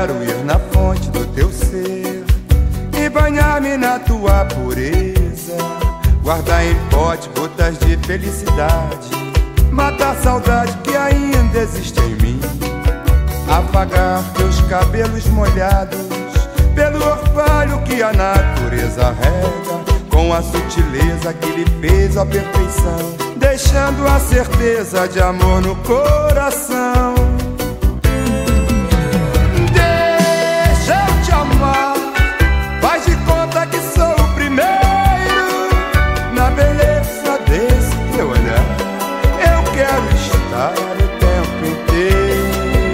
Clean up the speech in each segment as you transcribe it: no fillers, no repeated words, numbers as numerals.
quero ir na fonte do teu ser e banhar-me na tua pureza, guardar em pote gotas de felicidade, matar a saudade que ainda existe em mim, apagar teus cabelos molhados pelo orvalho que a natureza rega, com a sutileza que lhe fez a perfeição, deixando a certeza de amor no coração. Deixa eu te amar, faz de conta que sou o primeiro, na beleza desse teu olhar eu quero estar o tempo inteiro.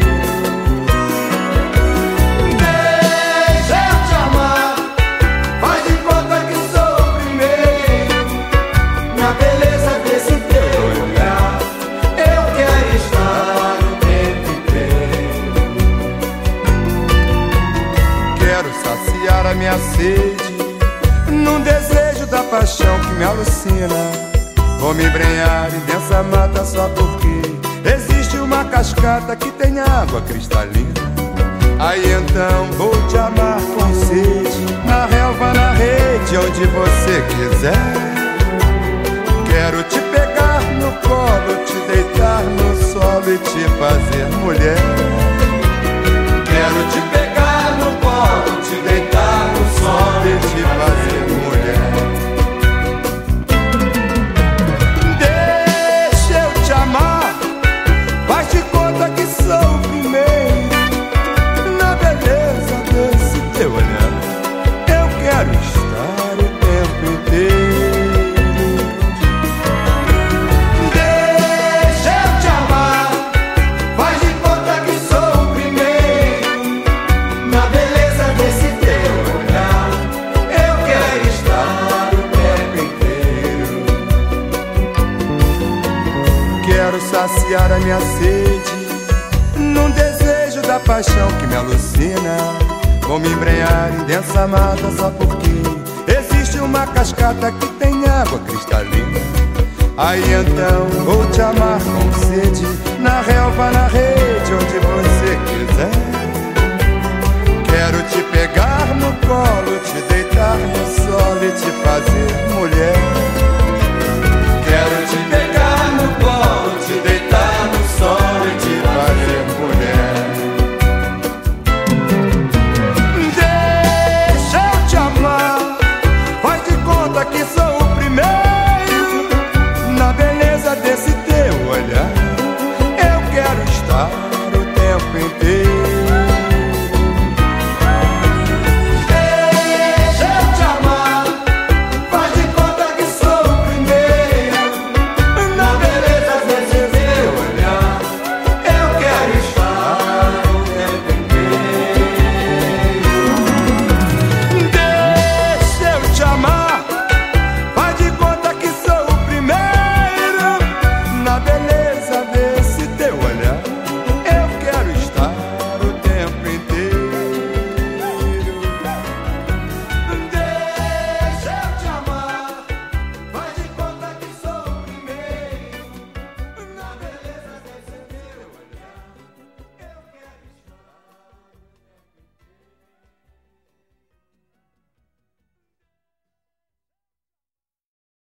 Deixa eu te amar, faz de conta que sou o primeiro, na beleza desse teu olhar eu quero estar o tempo inteiro. Quero saciar a minha sede num desejo da paixão que me alucina. Vou me embrenhar em densa mata só porque existe uma cascata que tem água cristalina. Aí então vou te amar com sede, na relva, na rede, onde você quiser. Quero te pegar no colo, te deitar no solo e te fazer mulher. Quero te pegar no colo, te deitar no solo e te fazer mulher. Deixa eu te amar, faz de conta que sou o primeiro, na beleza desse teu olhar eu quero estar o tempo inteiro. Deixa eu te amar, faz de conta que sou o primeiro, na beleza desse teu olhar eu quero estar o tempo inteiro. Quero saciar a minha sede num desejo da paixão que me alucina. Vou me embrenhar em densa mata só porque existe uma cascata que tem água cristalina. Aí então vou te amar com sede, na relva, na rede, onde você quiser.